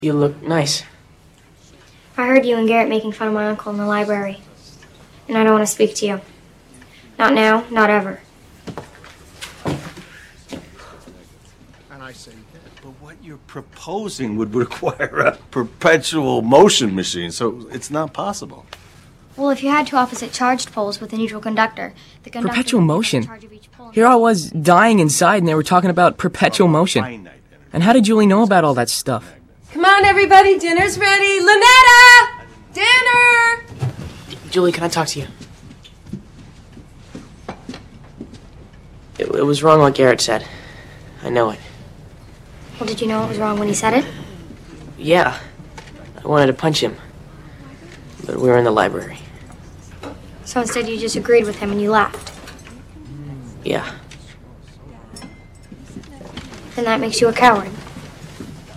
You look nice. I heard you and Garrett making fun of my uncle in the library. And I don't want to speak to you. Not now, not ever. And I say, But what you're proposing would require a perpetual motion machine, so it's not possible. Well, if you had two opposite charged poles with a neutral conductor, the conductor Perpetual would be in motion? charge of each pole. Here I was, dying inside, and they were talking about perpetual motion. Finite energy. And how did Julie know about all that stuff? Come on, everybody, dinner's ready. Lynetta! Dinner! Julie, can I talk to you? It was wrong what Garrett said. I know it. Well, did you know it was wrong when he said it? Yeah. I wanted to punch him. But we were in the library. So instead you just agreed with him and you laughed. Yeah. Then that makes you a coward.